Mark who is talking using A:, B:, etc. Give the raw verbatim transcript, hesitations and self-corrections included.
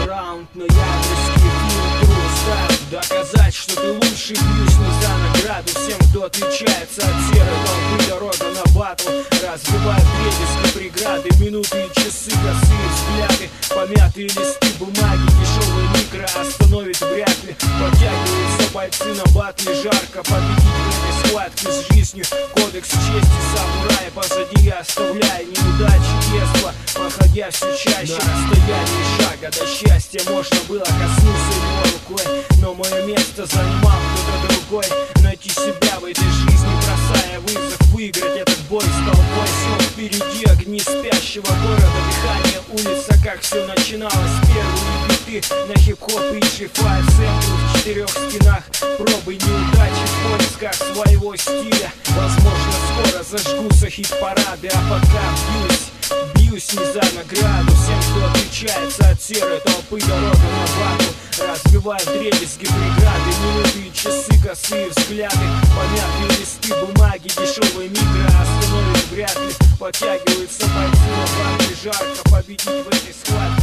A: раунд, ноябрьский фильм True Start. Доказать, что ты лучший, бьюсь не за награду. Всем, кто отличается от серой толпы, дорога на батл. Разбивают дребезги преграды, минуты и часы, косые взгляды. Помятые листы бумаги, дешевые микро остановит вряд ли. Подтягиваются бойцы на батле, жарко победить в этой схватке с жизнью. Кодекс чести самурая позади, оставляя неудачи детства, проходя все чаще. На расстоянии шага до счастья можно было коснуться его рукой, но мое место занимал кто-то другой. Найти себя в этой жизни, бросая вызов, выиграть этот бой с толпой. Снова впереди огни спящего города, дыхание улица, как все начиналось. Первые биты на хип-хоп и джи пять сэмплы в четырех стенах. Пробы неудачи в поисках своего стиля. Возможно, скоро зажгутся хит-парады, а пока бьюсь, бьюсь не за награду. Всем, кто отличается от серой толпы, дорога на батл. Разбиваю вдребезги преграды, минуты и часы, косые взгляды. Помятые листы бумаги, дешевые микро остановить вряд ли. Подтягиваются бойцы на батле, жарко победить в этой схватке.